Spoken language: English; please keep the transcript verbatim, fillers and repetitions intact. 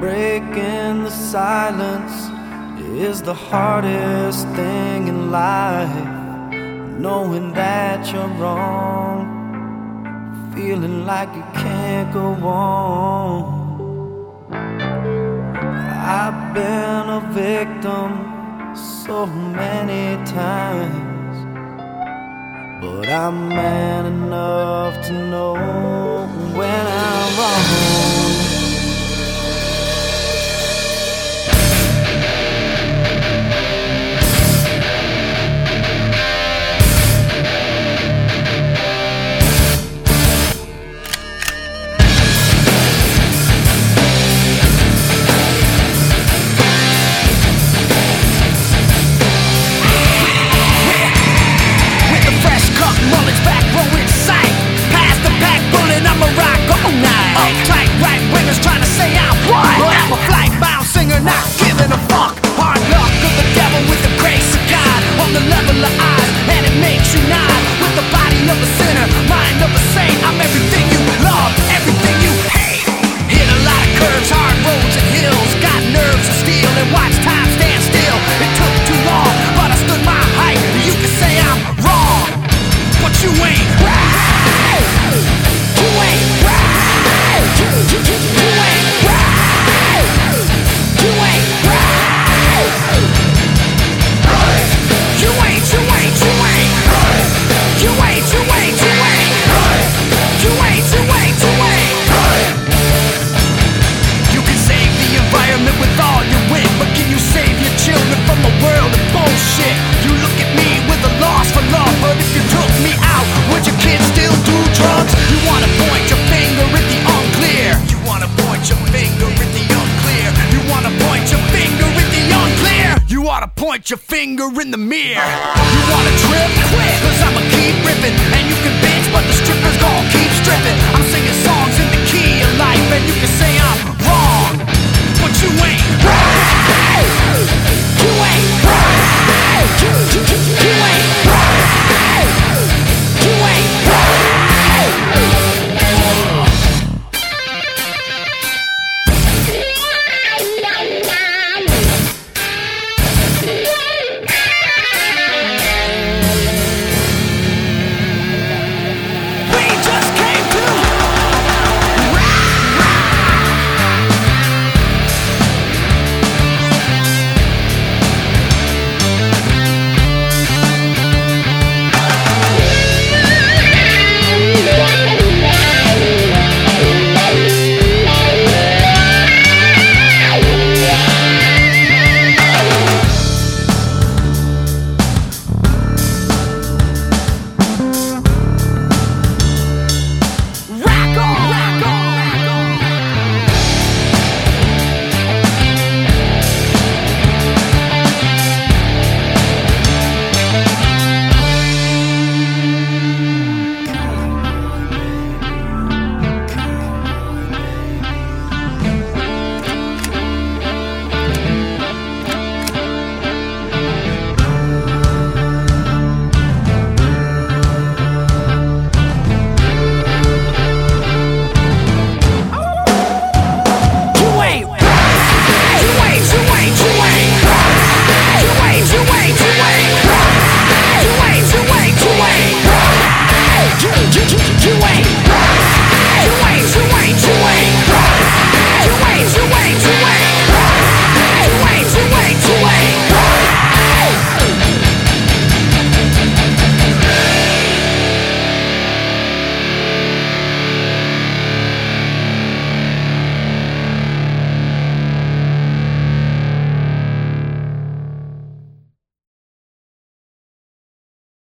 Breaking the silence is the hardest thing in life. Knowing that you're wrong, feeling like you can't go on. I've been a victim so many times, but I'm man enough to know when I'm wrong. Point your finger in the mirror. You wanna trip? Quit, cause I'ma keep ripping. And you can bitch, but the strippers gon' keep stripping. I'm singing songs in the key of life, and you can say I'm wrong, but you ain't right. You ain't right. You, you, you, you ain't right. You ain't right. You